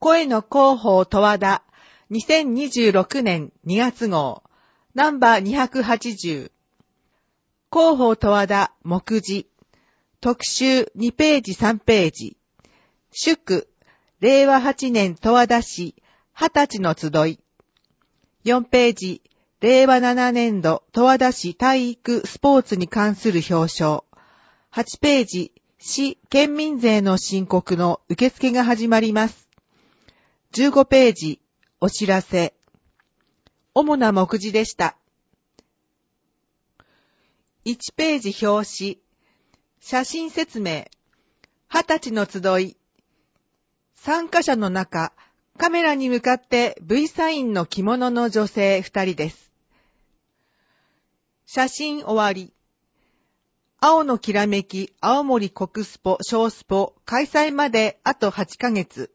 声の広報十和田2026年2月号ナンバー280広報十和田目次特集2ページ3ページ祝令和8年十和田市20歳の集い4ページ令和7年度十和田市体育スポーツに関する表彰8ページ市県民税の申告の受付が始まります。15ページお知らせ主な目次でした。1ページ表紙写真説明20歳の集い参加者の中カメラに向かって V サインの着物の女性2人です。写真終わり青のきらめき青森国スポ小スポ開催まであと8ヶ月